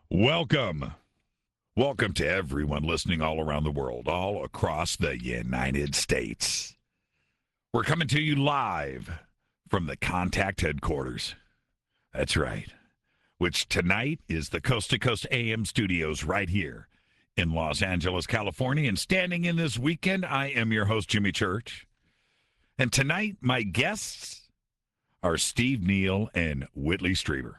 Welcome. Welcome to everyone listening all around the world, all across the United States. We're coming to you live from the Contact headquarters. That's right. Which tonight is the Coast to Coast AM studios right here in Los Angeles, California. And standing in this weekend, I am your host, Jimmy Church. And tonight, my guests are Steve Neal and Whitley Strieber.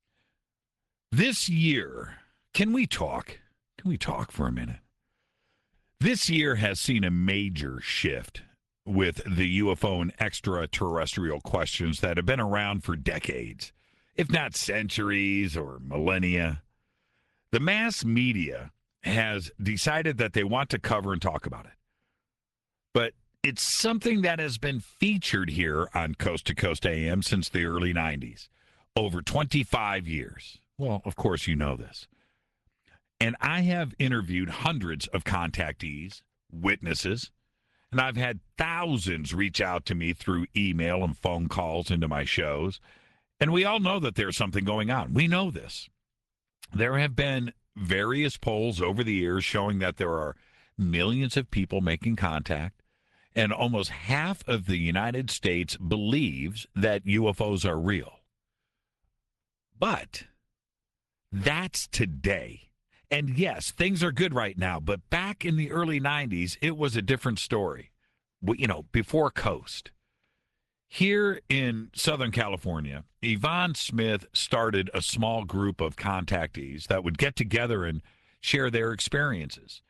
This year, can we talk? Can we talk for a minute? This year has seen a major shift with the UFO and extraterrestrial questions that have been around for decades, if not centuries or millennia. The mass media has decided that they want to cover and talk about it. But it's something that has been featured here on Coast to Coast AM since the early 90s, over 25 years. Well, of course, you know this. And I have interviewed hundreds of contactees, witnesses, and I've had thousands reach out to me through email and phone calls into my shows. And we all know that there's something going on. We know this. There have been various polls over the years showing that there are millions of people making contact, and almost half of the United States believes that UFOs are real. But that's today. And yes, things are good right now, but back in the early 90s, it was a different story. Before Coast. Here in Southern California, Yvonne Smith started a small group of contactees that would get together and share their experiences.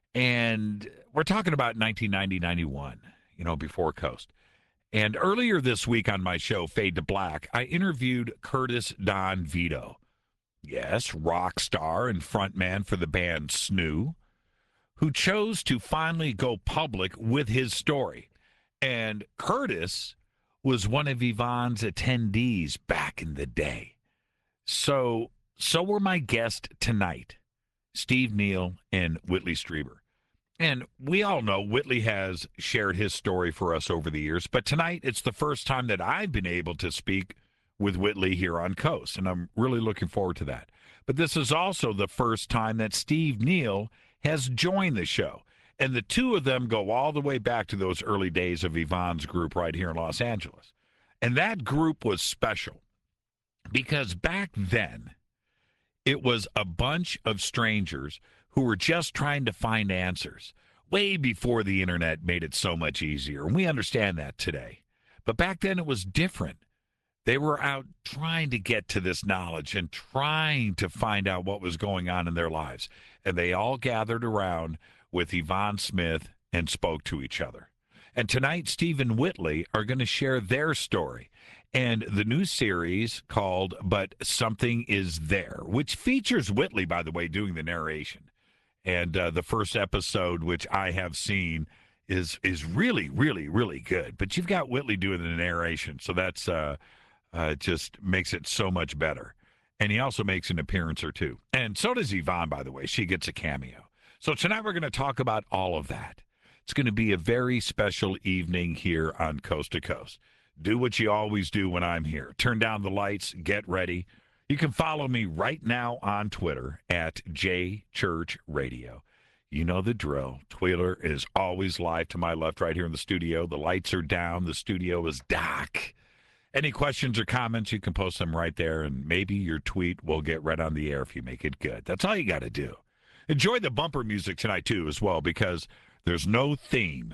And we're talking about 1990-91, before Coast. And earlier this week on my show, Fade to Black, I interviewed Curtis Don Vito. Yes, rock star and frontman for the band Snoo, who chose to finally go public with his story. And Curtis was one of Yvonne's attendees back in the day. So were my guests tonight, Steve Neal and Whitley Strieber. And we all know Whitley has shared his story for us over the years, but tonight it's the first time that I've been able to speak with Whitley here on Coast, and I'm really looking forward to that. But this is also the first time that Steve Neal has joined the show, and the two of them go all the way back to those early days of Yvonne's group right here in Los Angeles. And that group was special because back then it was a bunch of strangers who were just trying to find answers way before the internet made it so much easier. And we understand that today. But back then it was different. They were out trying to get to this knowledge and trying to find out what was going on in their lives. And they all gathered around with Yvonne Smith and spoke to each other. And tonight, Steve and Whitley are going to share their story. And the new series called But Something Is There, which features Whitley, by the way, doing the narration. And the first episode, which I have seen, is really, really, really good. But you've got Whitley doing the narration, so that's just makes it so much better. And he also makes an appearance or two. And so does Yvonne, by the way. She gets a cameo. So tonight we're going to talk about all of that. It's going to be a very special evening here on Coast to Coast. Do what you always do when I'm here. Turn down the lights. Get ready. You can follow me right now on Twitter at JChurchRadio. You know the drill. Twitter is always live to my left right here in the studio. The lights are down. The studio is dark. Any questions or comments, you can post them right there, and maybe your tweet will get read on the air if you make it good. That's all you got to do. Enjoy the bumper music tonight, too, as well, because there's no theme.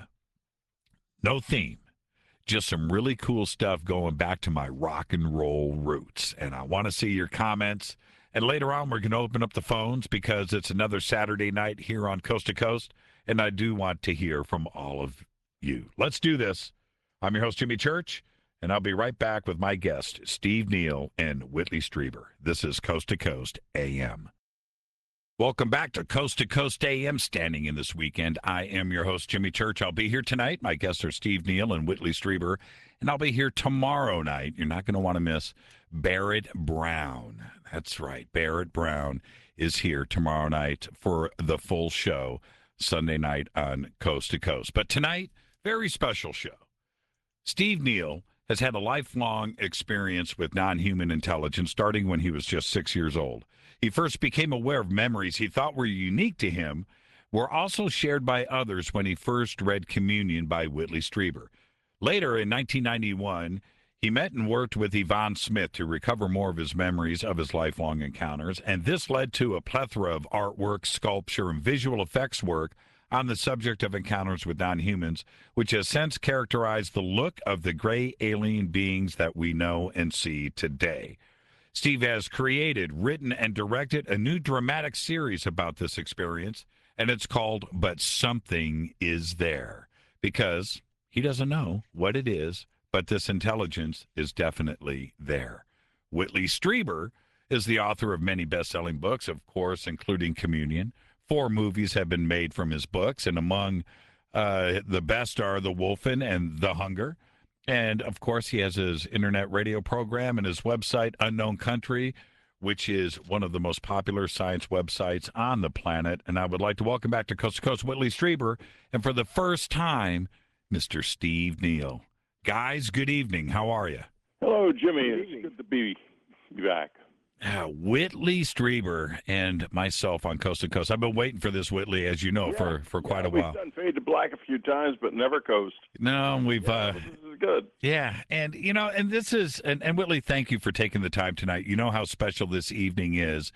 No theme. Just some really cool stuff going back to my rock and roll roots. And I want to see your comments. And later on, we're going to open up the phones because it's another Saturday night here on Coast to Coast, and I do want to hear from all of you. Let's do this. I'm your host, Jimmy Church. And I'll be right back with my guests, Steve Neal and Whitley Strieber. This is Coast to Coast AM. Welcome back to Coast AM, standing in this weekend. I am your host, Jimmy Church. I'll be here tonight. My guests are Steve Neal and Whitley Strieber. And I'll be here tomorrow night. You're not going to want to miss Barrett Brown. That's right. Barrett Brown is here tomorrow night for the full show, Sunday night on Coast to Coast. But tonight, very special show. Steve Neal has had a lifelong experience with non-human intelligence, starting when he was just 6 years old. he first became aware of memories he thought were unique to him were also shared by others when he first read Communion by Whitley Strieber. Later, in 1991, he met and worked with Yvonne Smith to recover more of his memories of his lifelong encounters, and this led to a plethora of artwork, sculpture, and visual effects work on the subject of encounters with non-humans, which has since characterized the look of the gray alien beings that we know and see today. Steve has created, written, and directed a new dramatic series about this experience, and it's called But Something Is There, because he doesn't know what it is, but this intelligence is definitely there. Whitley Strieber is the author of many best-selling books, of course, including Communion. 4 movies have been made from his books, and among the best are The Wolfen and The Hunger. And, of course, he has his internet radio program and his website, Unknown Country, which is one of the most popular science websites on the planet. And I would like to welcome back to Coast Whitley Strieber, and for the first time, Mr. Steve Neal. Guys, good evening. How are you? Hello, Jimmy. It's good to be back. Whitley Strieber and myself on Coast to Coast. I've been waiting for this, Whitley, as you know, for quite a while. We've done Fade to Black a few times, but never Coast. No, we've... this is good. Yeah, and, and this is... And Whitley, thank you for taking the time tonight. You know how special this evening is.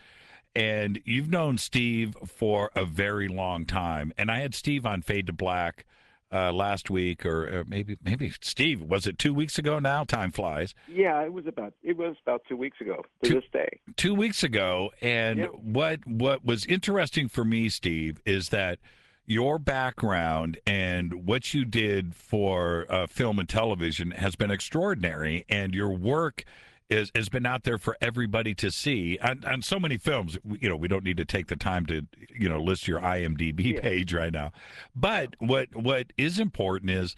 And you've known Steve for a very long time. And I had Steve on Fade to Black last week, or maybe Steve, was it 2 weeks ago now? Time flies. Yeah, it was about 2 weeks ago to this day. 2 weeks ago, and what was interesting for me, Steve, is that your background and what you did for film and television has been extraordinary, and your work has been out there for everybody to see on so many films. We don't need to take the time to list your IMDb page right now, but what is important is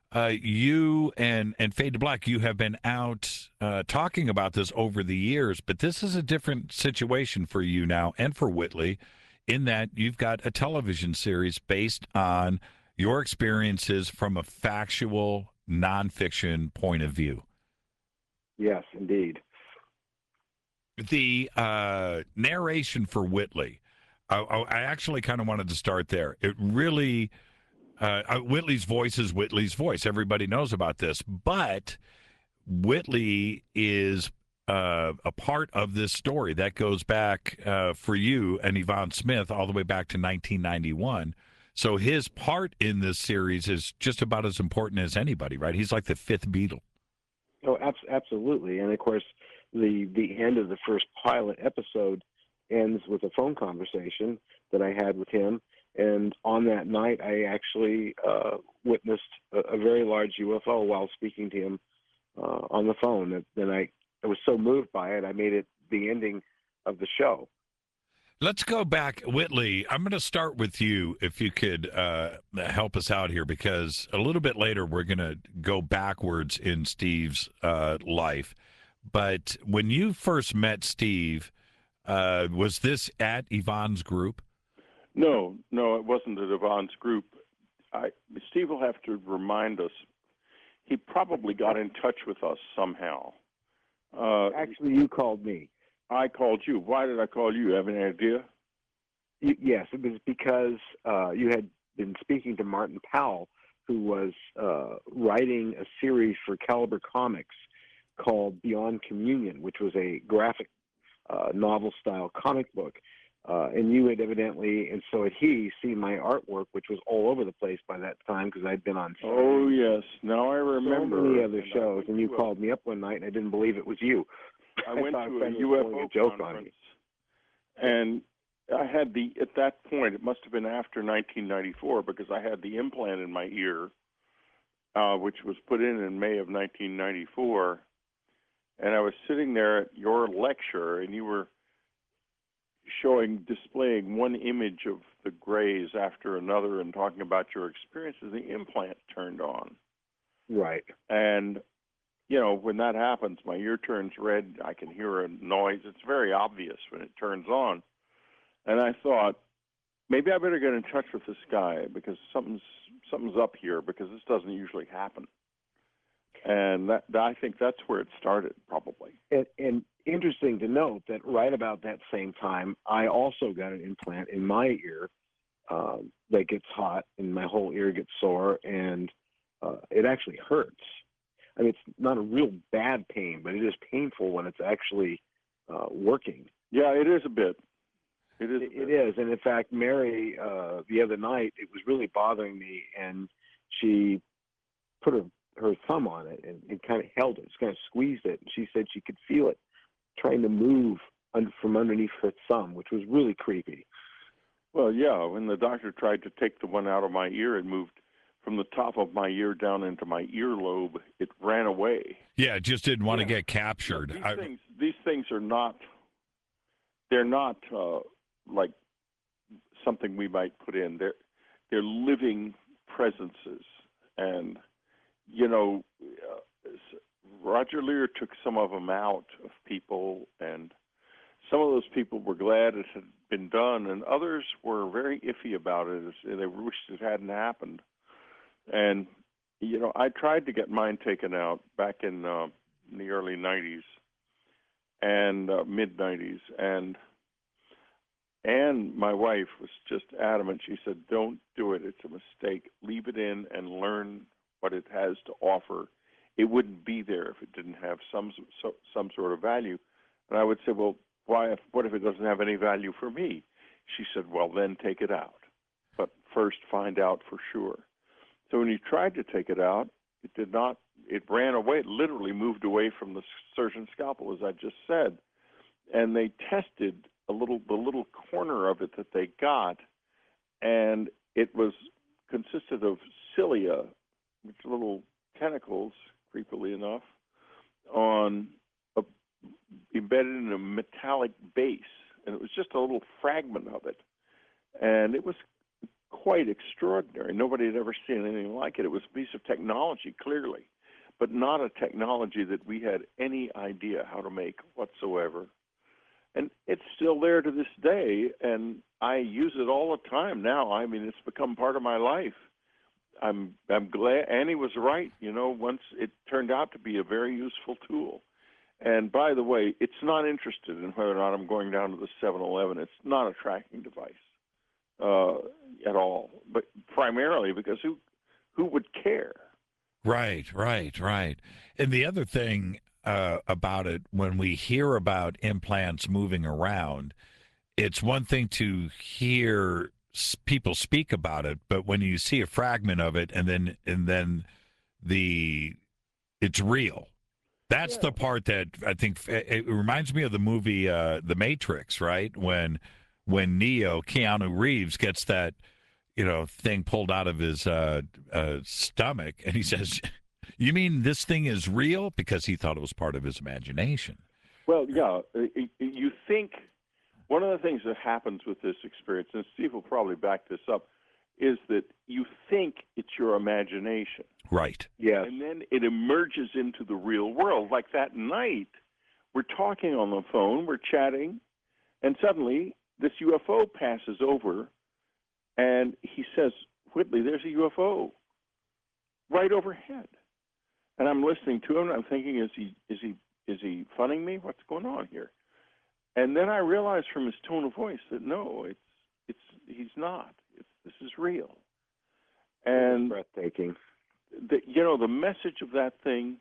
you and Fade to Black, you have been out talking about this over the years, but this is a different situation for you now and for Whitley, in that you've got a television series based on your experiences from a factual, nonfiction point of view. Yes, indeed. The narration for Whitley, I actually kind of wanted to start there. It really, Whitley's voice is Whitley's voice. Everybody knows about this, but Whitley is a part of this story that goes back for you and Yvonne Smith all the way back to 1991. So his part in this series is just about as important as anybody, right? He's like the fifth Beatle. Oh, absolutely. And of course, the end of the first pilot episode ends with a phone conversation that I had with him. And on that night, I actually witnessed a very large UFO while speaking to him on the phone. And I was so moved by it, I made it the ending of the show. Let's go back, Whitley. I'm going to start with you, if you could help us out here, because a little bit later we're going to go backwards in Steve's life. But when you first met Steve, was this at Yvonne's group? No, it wasn't at Yvonne's group. Steve will have to remind us. He probably got in touch with us somehow. Actually, you called me. I called you. Why did I call you? Have any idea? Yes, it was because you had been speaking to Martin Powell, who was writing a series for Caliber Comics called Beyond Communion, which was a graphic novel-style comic book. And you had evidently, and so had he, seen my artwork, which was all over the place by that time because I'd been on. Oh, yes. Now I remember. So many other shows, and you called me up one night, and I didn't believe it was you. I went to a UFO conference, and I had at that point, it must have been after 1994, because I had the implant in my ear, which was put in May of 1994, and I was sitting there at your lecture, and you were displaying one image of the grays after another and talking about your experiences. The implant turned on. Right. And when that happens, my ear turns red. I can hear a noise. It's very obvious when it turns on. And I thought, maybe I better get in touch with this guy because something's up here, because this doesn't usually happen. And I think that's where it started, probably. And interesting to note that right about that same time, I also got an implant in my ear that gets hot, and my whole ear gets sore, and it actually hurts. I mean, it's not a real bad pain, but it is painful when it's actually working. Yeah, it is a bit. It is. And in fact, Mary, the other night, it was really bothering me, and she put her thumb on it and kind of held it, kind of squeezed it. And she said she could feel it trying to move from underneath her thumb, which was really creepy. Well, yeah, when the doctor tried to take the one out of my ear, it moved from the top of my ear down into my earlobe. It ran away. Yeah, it just didn't want to get captured. These things are not, they're not like something we might put in. They're living presences. And, you know, Roger Leir took some of them out of people, and some of those people were glad it had been done, and others were very iffy about it. They wished it hadn't happened. And, you know, I tried to get mine taken out back in the early 90s and mid-90s, and my wife was just adamant. She said, don't do it. It's a mistake. Leave it in and learn what it has to offer. It wouldn't be there if it didn't have some sort of value. And I would say, well, what if it doesn't have any value for me? She said, well, then take it out. But first find out for sure. So when he tried to take it out, it did not. It ran away. It literally moved away from the surgeon's scalpel, as I just said. And they tested the little corner of it that they got, and it consisted of cilia, which are little tentacles, creepily enough, embedded in a metallic base, and it was just a little fragment of it, and it was quite extraordinary. Nobody had ever seen anything like it. It was a piece of technology, clearly, but not a technology that we had any idea how to make whatsoever. And it's still there to this day, and I use it all the time now. I mean, it's become part of my life. I'm glad Annie was right. You know, once it turned out to be a very useful tool. And by the way, it's not interested in whether or not I'm going down to the 7-Eleven. It's not a tracking device at all, but primarily because who would care? Right. And the other thing about it, when we hear about implants moving around, it's one thing to hear people speak about it, but when you see a fragment of it and then it's real. That's the part that I think it reminds me of the movie The Matrix, right? When Neo, Keanu Reeves, gets that thing pulled out of his stomach, and he says, "You mean this thing is real?" Because he thought it was part of his imagination. Well, yeah. You think one of the things that happens with this experience, and Steve will probably back this up, is that you think it's your imagination. Right. Yeah. And then it emerges into the real world. Like that night, we're talking on the phone, we're chatting, and suddenly this UFO passes over, and he says, "Whitley, there's a UFO right overhead." And I'm listening to him, and I'm thinking, is he funning me? What's going on here? And then I realized from his tone of voice that no, he's not. This is real. And breathtaking. The message of that thing: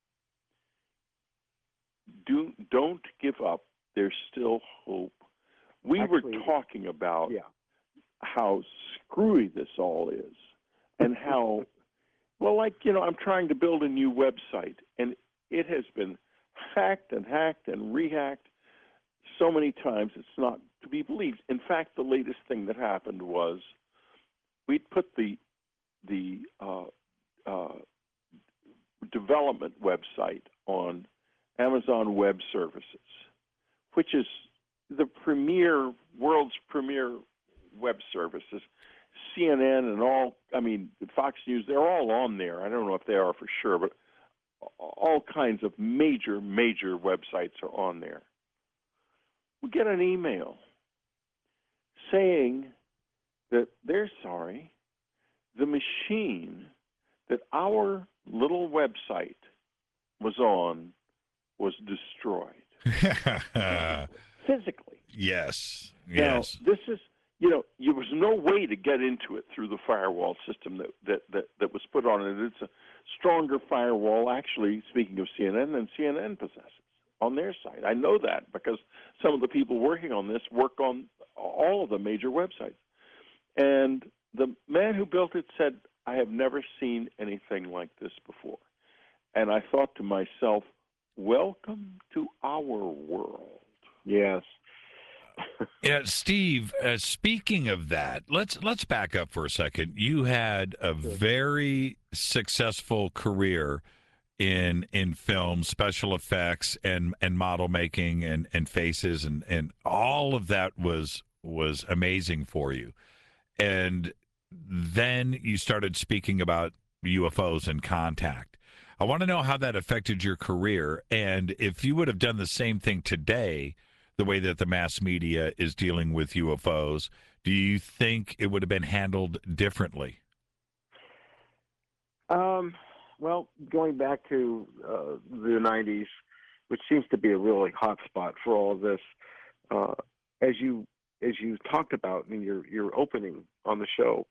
don't give up. There's still hope. We were talking about how screwy this all is, and how, well, I'm trying to build a new website, and it has been hacked and rehacked so many times it's not to be believed. In fact, the latest thing that happened was we'd put the development website on Amazon Web Services, which is the world's premier web services. CNN and Fox News, they're all on there. I don't know if they are for sure, but all kinds of major websites are on there. We get an email saying that they're sorry, the machine that our little website was on was destroyed physically. Yes. Now, this is, there was no way to get into it through the firewall system that was put on it. It's a stronger firewall, actually, speaking of CNN, than CNN possesses on their side. I know that because some of the people working on this work on all of the major websites. And the man who built it said, I have never seen anything like this before. And I thought to myself, welcome to our world. Yes. Yeah, Steve, speaking of that, let's back up for a second. You had a very successful career in film, special effects, and model making, and faces, and all of that was amazing for you. And then you started speaking about UFOs and contact. I want to know how that affected your career, and if you would have done the same thing today, the way that the mass media is dealing with UFOs, do you think it would have been handled differently? Well, going back to the 90s, which seems to be a really hot spot for all of this, as you talked about in your opening on the show,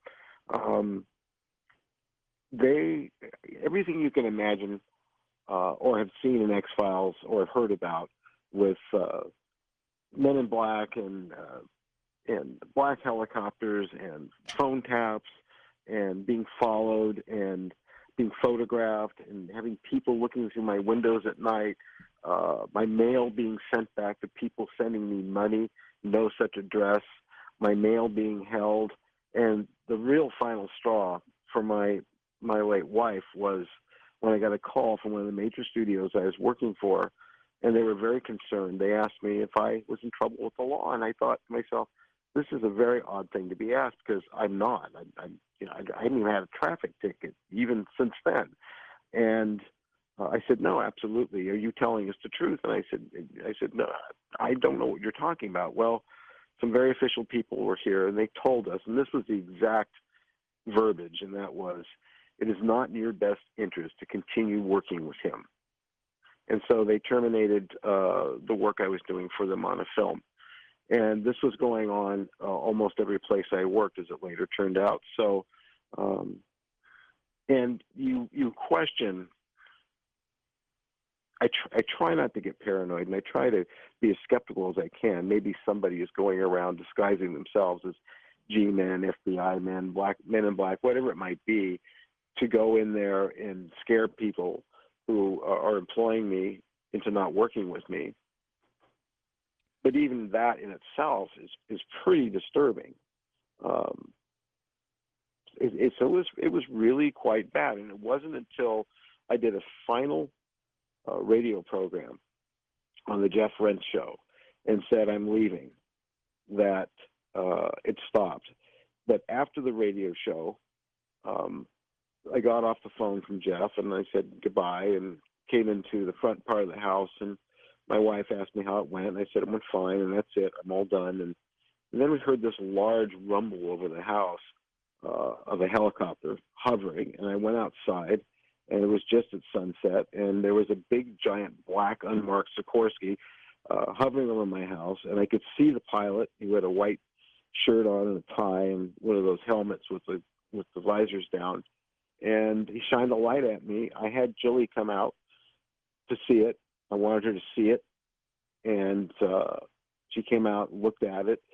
everything you can imagine or have seen in X-Files or have heard about with Men in Black and black helicopters and phone taps and being followed and being photographed and having people looking through my windows at night, my mail being sent back to people sending me money, no such address, my mail being held, and the real final straw for my late wife was when I got a call from one of the major studios I was working for, and they were very concerned. They asked me if I was in trouble with the law, and I thought to myself, this is a very odd thing to be asked because I'm not. I haven't even had a traffic ticket even since then. And I said, no, absolutely. Are you telling us the truth? And I said, no, I don't know what you're talking about. Well, some very official people were here, and they told us, and this was the exact verbiage, and that was, it is not in your best interest to continue working with him. And so they terminated the work I was doing for them on a film. And this was going on almost every place I worked, as it later turned out. So, and you question. I try not to get paranoid, and I try to be as skeptical as I can. Maybe somebody is going around disguising themselves as G-men, FBI men, men in black, whatever it might be, to go in there and scare people who are employing me into not working with me. But even that in itself is pretty disturbing. It was really quite bad, and it wasn't until I did a final radio program on the Jeff Rense show and said I'm leaving that it stopped. But after the radio show, I got off the phone from Jeff and I said goodbye and came into the front part of the house, and my wife asked me how it went, and I said it went fine, and that's it. I'm all done. And then we heard this large rumble over the house of a helicopter hovering, and I went outside, and it was just at sunset, and there was a big, giant, black, unmarked Sikorsky hovering over my house, and I could see the pilot. He had a white shirt on and a tie and one of those helmets with the visors down, and he shined a light at me. I had Jilly come out to see it. I wanted her to see it, and she came out and looked at it,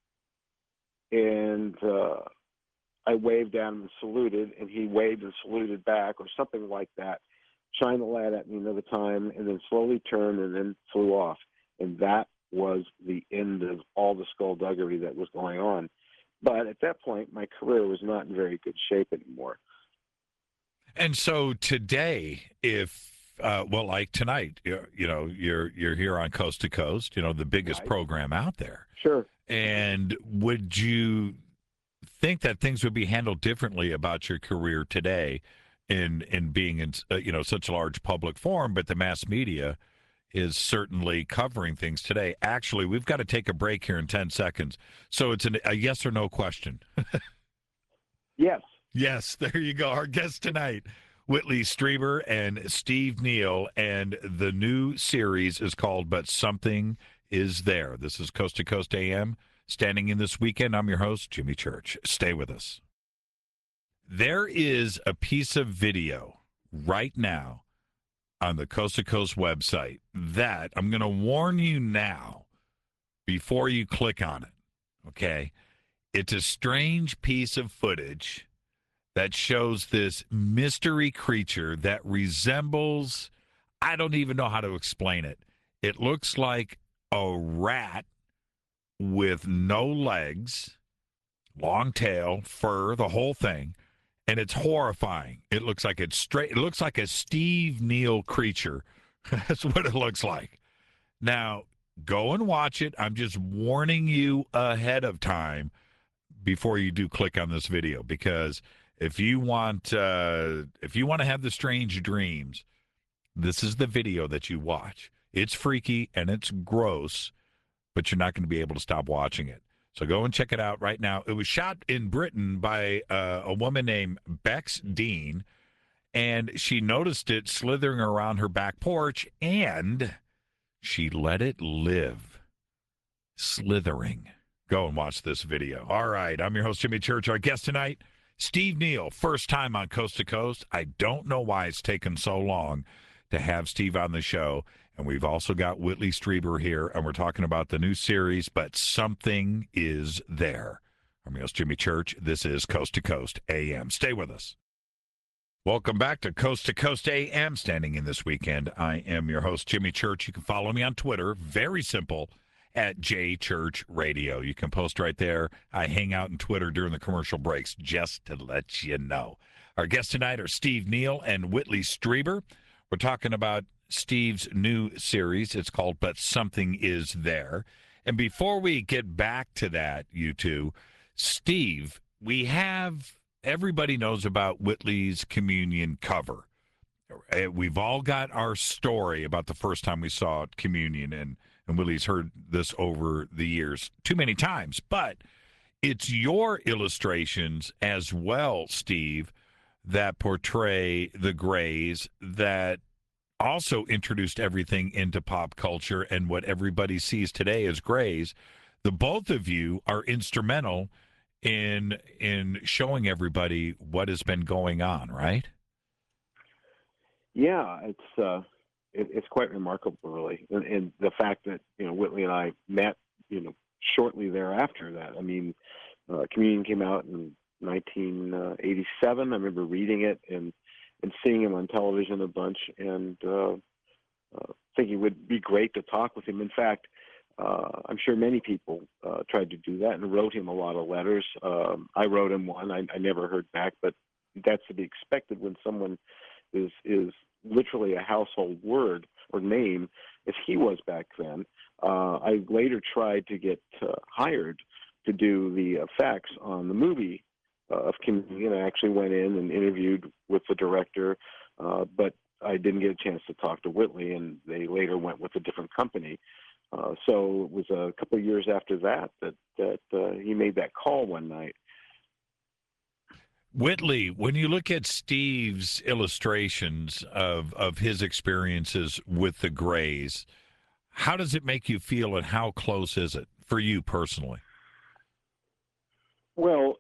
and I waved at him and saluted, and he waved and saluted back or something like that, shined the light at me another time, and then slowly turned and then flew off. And that was the end of all the skullduggery that was going on. But at that point, my career was not in very good shape anymore. And so today, if like tonight, you're here on Coast to Coast, the biggest program out there. Sure. And would you think that things would be handled differently about your career today in being in such a large public forum? But the mass media is certainly covering things today. Actually, we've got to take a break here in 10 seconds. So it's a yes or no question. Yes. Yes, there you go. Our guest tonight, Whitley Strieber and Steve Neal, and the new series is called But Something Is There. This is Coast to Coast AM. Standing in this weekend, I'm your host, Jimmy Church. Stay with us. There is a piece of video right now on the Coast to Coast website that I'm going to warn you now before you click on it, okay? It's a strange piece of footage that shows this mystery creature that resembles, I don't even know how to explain it. It looks like a rat with no legs, long tail, fur, the whole thing. And it's horrifying. It looks like it's straight. It looks like a Steve Neal creature. That's what it looks like. Now, go and watch it. I'm just warning you ahead of time before you do click on this video, because if you want to have the strange dreams, this is the video that you watch. It's freaky and it's gross, but you're not going to be able to stop watching it. So go and check it out right now. It was shot in Britain by a woman named Bex Dean, and she noticed it slithering around her back porch, and she let it live, slithering. Go and watch this video. All right, I'm your host, Jimmy Church. Our guest tonight, Steve Neal, first time on Coast to Coast. I don't know why it's taken so long to have Steve on the show. And we've also got Whitley Strieber here, and we're talking about the new series, But Something Is There. I'm your host, Jimmy Church. This is Coast to Coast AM. Stay with us. Welcome back to Coast AM. Standing in this weekend, I am your host, Jimmy Church. You can follow me on Twitter. Very simple, at JChurchRadio. You can post right there. I hang out on Twitter during the commercial breaks, just to let you know. Our guests tonight are Steve Neal and Whitley Strieber. We're talking about Steve's new series. It's called But Something Is There. And before we get back to that, you two, Steve, everybody knows about Whitley's Communion cover. We've all got our story about the first time we saw Communion, and Whitley's heard this over the years too many times. But it's your illustrations as well, Steve, that portray the Greys, that also introduced everything into pop culture and what everybody sees today as Greys. The both of you are instrumental in showing everybody what has been going on, right? Yeah, it's quite remarkable, really, and the fact that Whitley and I met shortly thereafter that. I mean, Communion came out in 1987. I remember reading it and seeing him on television a bunch, and thinking it would be great to talk with him. In fact, I'm sure many people tried to do that and wrote him a lot of letters. I wrote him one. I never heard back, but that's to be expected when someone is literally a household word or name, as he was back then. I later tried to get hired to do the effects on the movie of Communion. I actually went in and interviewed with the director, but I didn't get a chance to talk to Whitley, and they later went with a different company. So it was a couple of years after that he made that call one night. Whitley, when you look at Steve's illustrations of his experiences with the Greys, how does it make you feel, and how close is it for you personally? Well,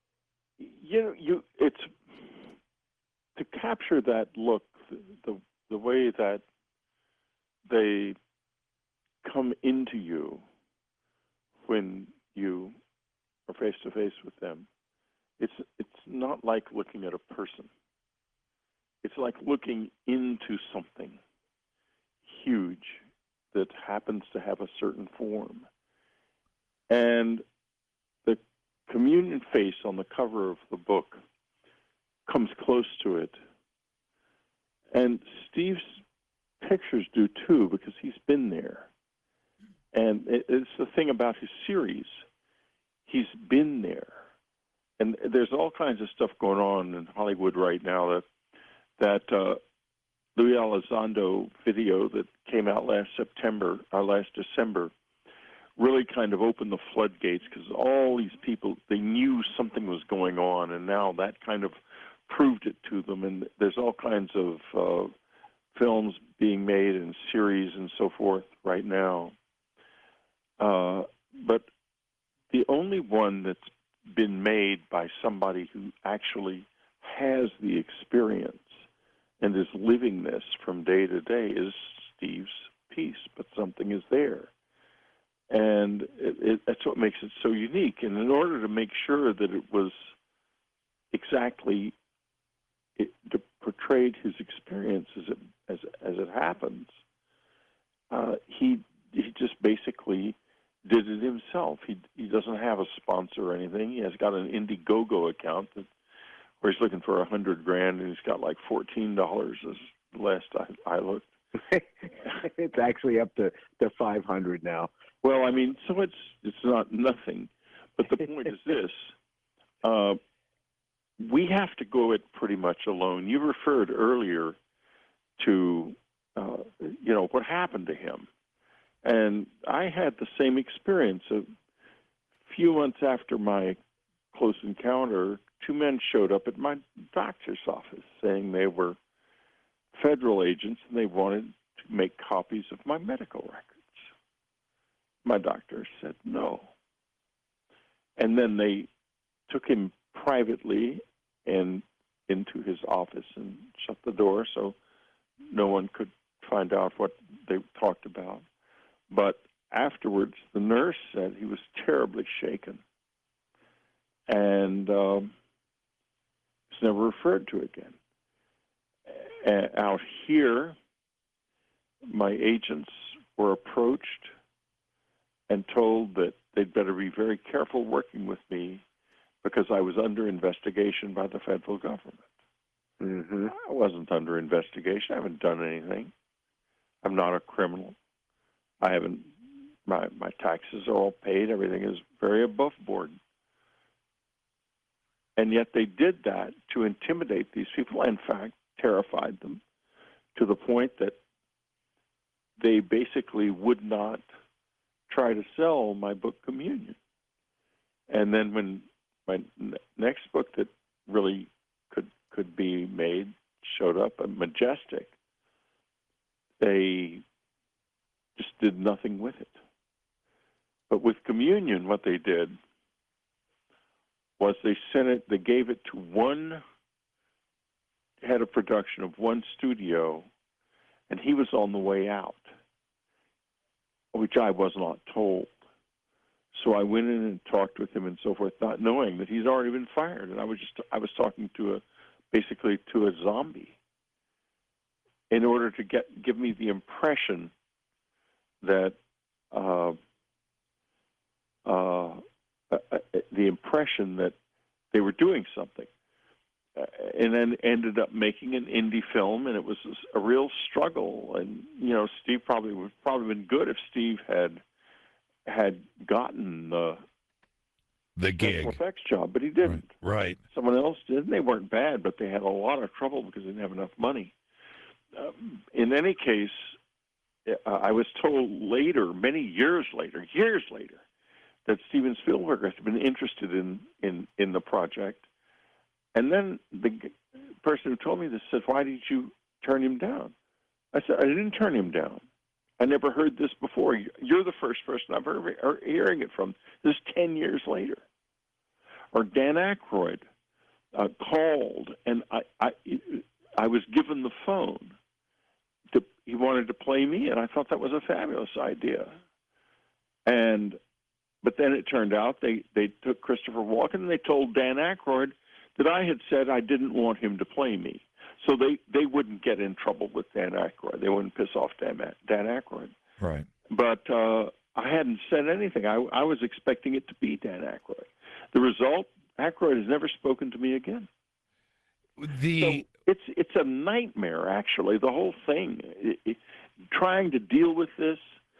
it's to capture that look, the way that they come into you when you are face to face with them. It's not like looking at a person. It's like looking into something huge that happens to have a certain form. And the Communion face on the cover of the book comes close to it. And Steve's pictures do too, because he's been there. And it's the thing about his series. He's been there. And there's all kinds of stuff going on in Hollywood right now. That Louis Elizondo video that came out last December, really kind of opened the floodgates, because all these people, they knew something was going on, and now that kind of proved it to them. And there's all kinds of films being made and series and so forth right now. But the only one that's been made by somebody who actually has the experience and is living this from day to day is Steve's piece, But Something Is There. And that's what makes it so unique. And in order to make sure that it was exactly portrayed his experience as it happens, he just basically did it himself. He doesn't have a sponsor or anything. He has got an Indiegogo account where he's looking for $100,000, and he's got like $14 as last I looked. It's actually up to 500 now. Well, I mean, so it's not nothing. But the point is this: we have to go it pretty much alone. You referred earlier to what happened to him, and I had the same experience. A few months after my close encounter, two men showed up at my doctor's office saying they were federal agents and they wanted to make copies of my medical records. My doctor said no. And then they took him privately and into his office and shut the door so no one could find out what they talked about. But afterwards, the nurse said he was terribly shaken and was never referred to again. Out here, my agents were approached and told that they'd better be very careful working with me because I was under investigation by the federal government. Mm-hmm. I wasn't under investigation. I haven't done anything. I'm not a criminal. I haven't. My taxes are all paid. Everything is very above board. And yet they did that to intimidate these people. In fact, terrified them to the point that they basically would not try to sell my book Communion. And then when my next book that really could be made showed up, Majestic, they just did nothing with it. But with Communion, what they did was they gave it to one head of production of one studio, and he was on the way out, which I was not told. So I went in and talked with him and so forth, not knowing that he's already been fired. And I was talking to basically a zombie in order to give me the impression that they were doing something. And then ended up making an indie film, and it was a real struggle. And Steve would probably been good if Steve had gotten the gig effects job, but he didn't. Right. Someone else did, and they weren't bad, but they had a lot of trouble because they didn't have enough money. In any case, I was told later, many years later, that Steven Spielberg has been interested in the project. And then the person who told me this said, "Why did you turn him down?" I said, "I didn't turn him down. I never heard this before. You're the first person I've heard hearing it from. This is 10 years later." Or Dan Aykroyd called, and I was given the phone. He wanted to play me, and I thought that was a fabulous idea. But then it turned out they took Christopher Walken, and they told Dan Aykroyd that I had said I didn't want him to play me. So they wouldn't get in trouble with Dan Aykroyd. They wouldn't piss off Dan Aykroyd. Right. But I hadn't said anything. I was expecting it to be Dan Aykroyd. The result, Aykroyd has never spoken to me again. So it's a nightmare, actually, the whole thing. Trying to deal with this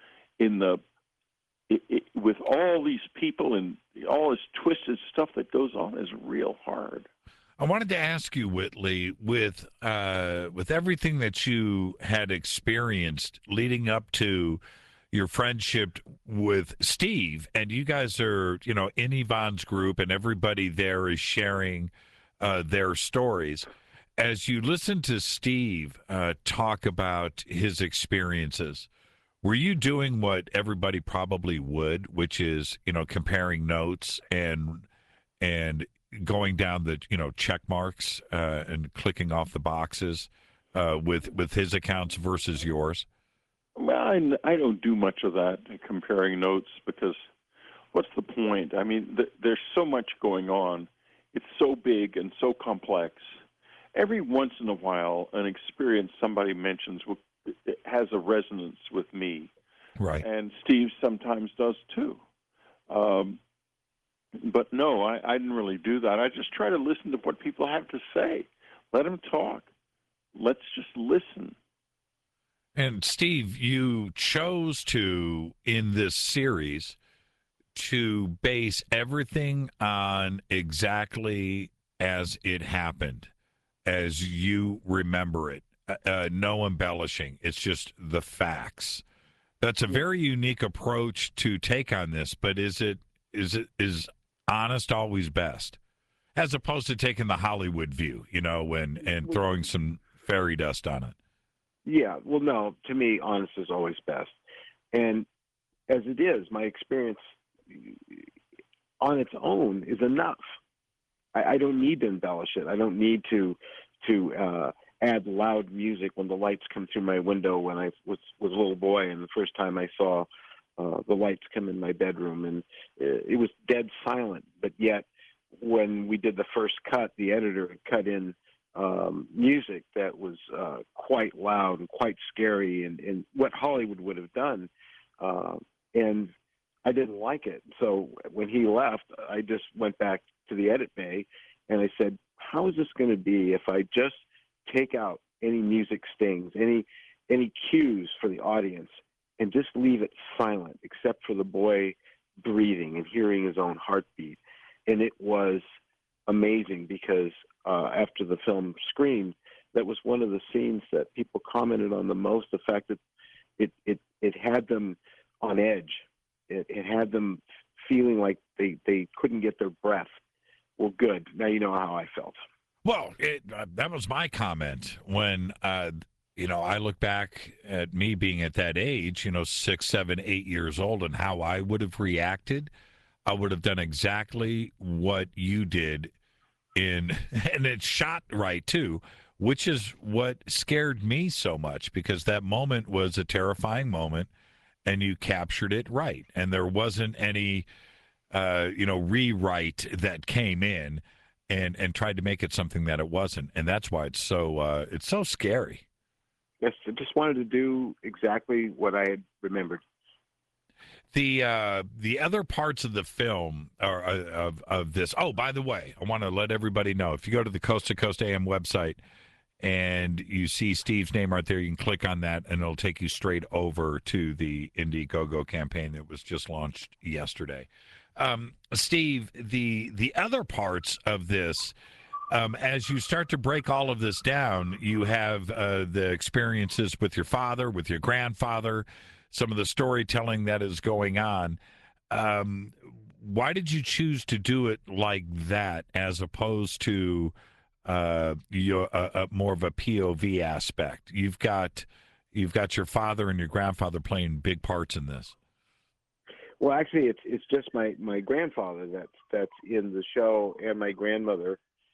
with all these people and all this twisted stuff that goes on is real hard. I wanted to ask you, Whitley, with everything that you had experienced leading up to your friendship with Steve, and you guys are, in Yvonne's group, and everybody there is sharing their stories. As you listen to Steve talk about his experiences, were you doing what everybody probably would, which is, comparing notes and going down the, check marks and clicking off the boxes with his accounts versus yours? Well, I don't do much of that, comparing notes, because what's the point? I mean, there's so much going on. It's so big and so complex. Every once in a while, an experience somebody mentions has a resonance with me. Right. And Steve sometimes does too. But no, I didn't really do that. I just try to listen to what people have to say. Let them talk. Let's just listen. And Steve, you chose to, in this series, to base everything on exactly as it happened, as you remember it. No embellishing. It's just the facts. That's a very unique approach to take on this, but is honest always best? As opposed to taking the Hollywood view, and throwing some fairy dust on it. Yeah, well, no, to me, honest is always best. And as it is, my experience on its own is enough. I don't need to embellish it. I don't need to add loud music when the lights come through my window when I was a little boy, and the first time I saw the lights come in my bedroom, and it was dead silent. But yet, when we did the first cut, the editor had cut in music that was quite loud and quite scary, and what Hollywood would have done. And I didn't like it. So when he left, I just went back to the edit bay, and I said, how is this going to be if I just take out any music stings, any cues for the audience, and just leave it silent except for the boy breathing and hearing his own heartbeat? And it was amazing, because after the film screened, that was one of the scenes that people commented on the most, the fact that it had them on edge. It had them feeling like they couldn't get their breath. Well, good. Now you know how I felt. Well, that was my comment when, I look back at me being at that age, 6, 7, 8 years old, and how I would have reacted. I would have done exactly what you did and it's shot right too, which is what scared me so much, because that moment was a terrifying moment and you captured it right. And there wasn't any, rewrite that came in and tried to make it something that it wasn't. And that's why it's so scary. Yes, I just wanted to do exactly what I had remembered. The other parts of the film are of this. Oh, by the way, I want to let everybody know, if you go to the Coast to Coast AM website and you see Steve's name right there, you can click on that and it'll take you straight over to the Indiegogo campaign that was just launched yesterday. Steve, the other parts of this, as you start to break all of this down, you have the experiences with your father, with your grandfather, some of the storytelling that is going on. Why did you choose to do it like that, as opposed to more of a POV aspect? You've got your father and your grandfather playing big parts in this. Well, actually, it's just my grandfather that's in the show, and my grandmother,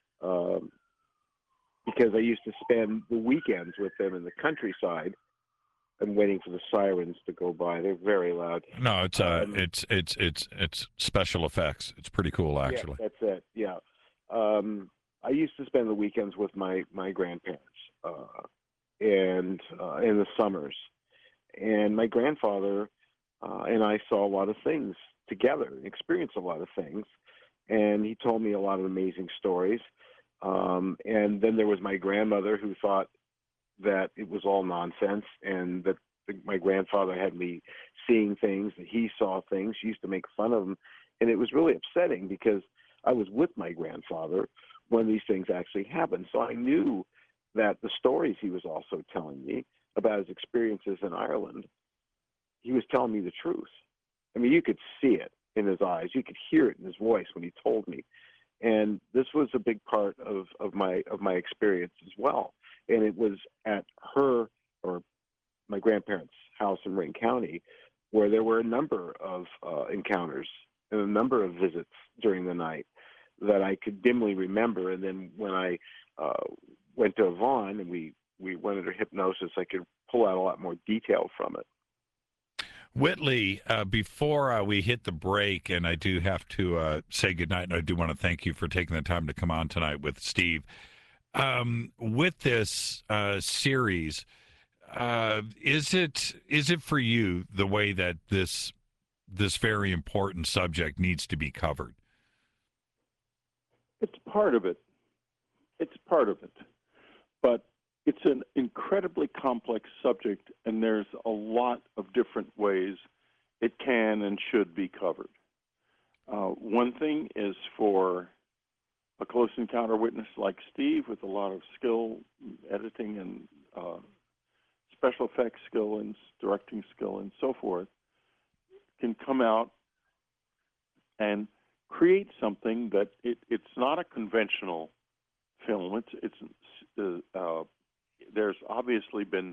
because I used to spend the weekends with them in the countryside. I'm waiting for the sirens to go by. They're very loud. No, it's special effects. It's pretty cool, actually. Yeah, that's it. Yeah. I used to spend the weekends with my grandparents, and in the summers. And my grandfather and I saw a lot of things together, experienced a lot of things. And he told me a lot of amazing stories. And then there was my grandmother, who thought that it was all nonsense, and that my grandfather had me seeing things, that he saw things. She used to make fun of him. And it was really upsetting, because I was with my grandfather when these things actually happened. So I knew that the stories he was also telling me about his experiences in Ireland, he was telling me the truth. I mean, you could see it in his eyes. You could hear it in his voice when he told me. And this was a big part of my experience as well. And it was at her or my grandparents' house in Rankin County where there were a number of encounters and a number of visits during the night that I could dimly remember. And then when I went to Yvonne and we went under hypnosis, I could pull out a lot more detail from it. Whitley, before we hit the break, and I do have to say goodnight, and I do want to thank you for taking the time to come on tonight with Steve. With this series, is it for you the way that this very important subject needs to be covered? It's part of it. But it's an incredibly complex subject, and there's a lot of different ways it can and should be covered. One thing is for a close encounter witness like Steve with a lot of skill, editing and special effects skill and directing skill and so forth, can come out and create something that it's not a conventional film. There's obviously been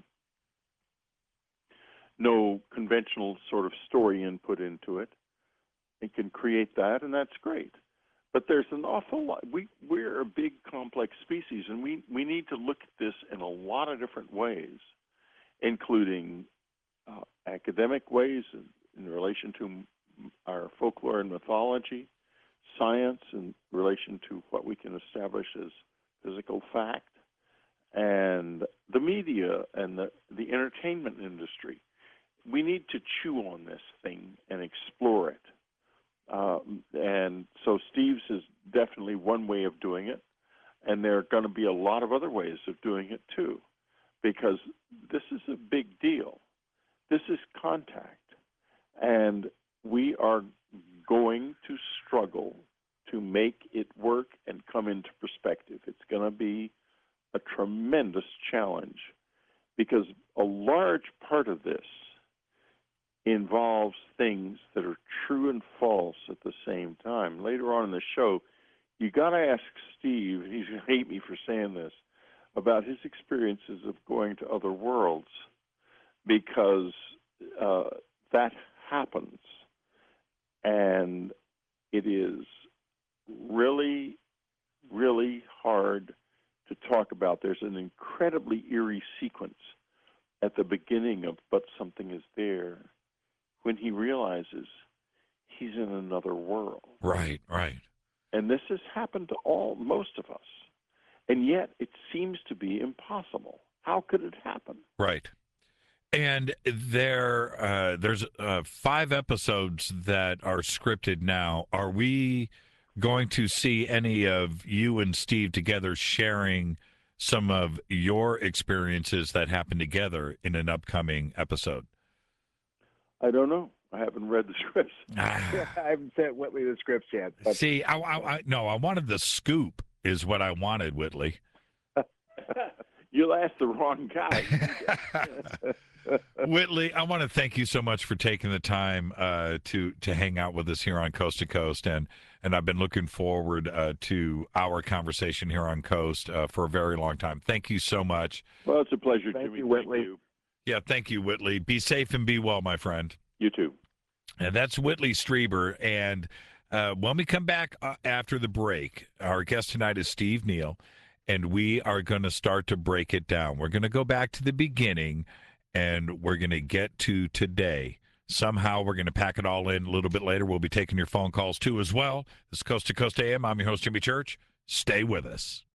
no conventional sort of story input into it. It can create that, and that's great. But there's an awful lot. We're a big, complex species, and we need to look at this in a lot of different ways, including academic ways in relation to our folklore and mythology, science in relation to what we can establish as physical fact, and the media and the entertainment industry. We need to chew on this thing and explore it. And so Steve's is definitely one way of doing it, and there are going to be a lot of other ways of doing it too, because this is a big deal. This is contact, and we are going to struggle to make it work and come into perspective. It's going to be a tremendous challenge because a large part of this involves things that are true and false at the same time. Later on in the show, you got to ask Steve, he's going to hate me for saying this, about his experiences of going to other worlds, because that happens. And it is really, really hard to talk about. There's an incredibly eerie sequence at the beginning of But Something Is There when he realizes he's in another world. Right. And this has happened to most of us. And yet it seems to be impossible. How could it happen? Right. And there's 5 episodes that are scripted now. Are we going to see any of you and Steve together sharing some of your experiences that happened together in an upcoming episode? I don't know. I haven't read the scripts. I haven't sent Whitley the scripts yet. But... See, I wanted the scoop is what I wanted, Whitley. You'll ask the wrong guy. Whitley, I want to thank you so much for taking the time to hang out with us here on Coast to Coast, and I've been looking forward to our conversation here on Coast for a very long time. Thank you so much. Well, it's a pleasure, Thank Jimmy. you, Whitley. Thank you. Yeah, thank you, Whitley. Be safe and be well, my friend. You too. And that's Whitley Strieber. And when we come back after the break, our guest tonight is Steve Neal, and we are going to start to break it down. We're going to go back to the beginning, and we're going to get to today. Somehow we're going to pack it all in a little bit later. We'll be taking your phone calls, too, as well. This is Coast to Coast AM. I'm your host, Jimmy Church. Stay with us.